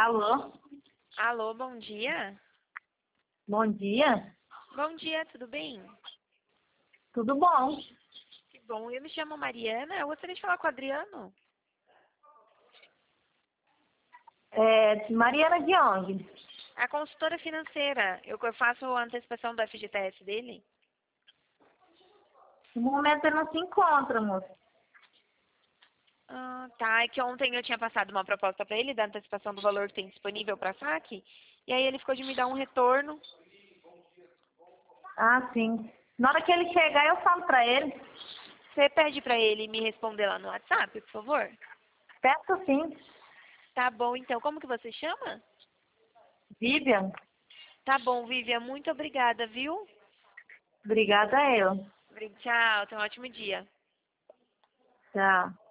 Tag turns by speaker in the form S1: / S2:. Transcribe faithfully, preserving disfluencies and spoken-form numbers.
S1: Alô?
S2: Alô, bom dia.
S1: Bom dia.
S2: Bom dia, tudo bem?
S1: Tudo bom?
S2: Que bom, eu me chamo Mariana, eu gostaria de falar com o Adriano.
S1: É, Mariana de onde?
S2: A consultora financeira, eu eu faço a antecipação do F G T S dele.
S1: No momento ele não se encontra, moço.
S2: Ah, tá, é que ontem eu tinha passado uma proposta para ele da antecipação do valor que tem disponível para saque, e aí ele ficou de me dar um retorno.
S1: Ah, sim. Na hora que ele chegar, eu falo pra ele.
S2: Você pede para ele me responder lá no WhatsApp, por favor?
S1: Peço sim.
S2: Tá bom, então, como que você chama?
S1: Vivian,
S2: Tá bom, Vivian, muito obrigada, viu?
S1: obrigada a eu.
S2: Tchau, tenha um ótimo dia.
S1: Tchau.